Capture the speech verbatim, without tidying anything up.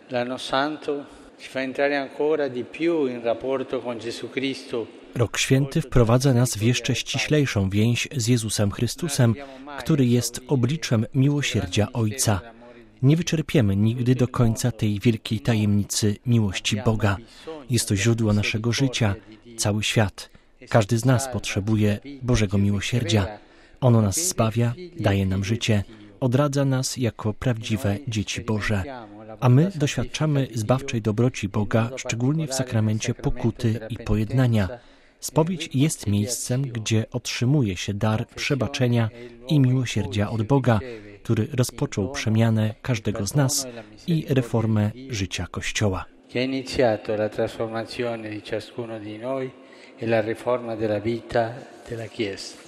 L'anno santo ci fa entrare ancora di più in rapporto con Gesù Cristo. Rok Święty wprowadza nas w jeszcze ściślejszą więź z Jezusem Chrystusem, który jest obliczem miłosierdzia Ojca. Nie wyczerpiemy nigdy do końca tej wielkiej tajemnicy miłości Boga. Jest to źródło naszego życia, cały świat. Każdy z nas potrzebuje Bożego miłosierdzia. Ono nas zbawia, daje nam życie, odradza nas jako prawdziwe dzieci Boże. A my doświadczamy zbawczej dobroci Boga, szczególnie w sakramencie pokuty i pojednania. Spowiedź jest miejscem, gdzie otrzymuje się dar przebaczenia i miłosierdzia od Boga, który rozpoczął przemianę każdego z nas i reformę życia Kościoła. Che ha iniziato la trasformazione di ciascuno di noi e la riforma della vita della Chiesa.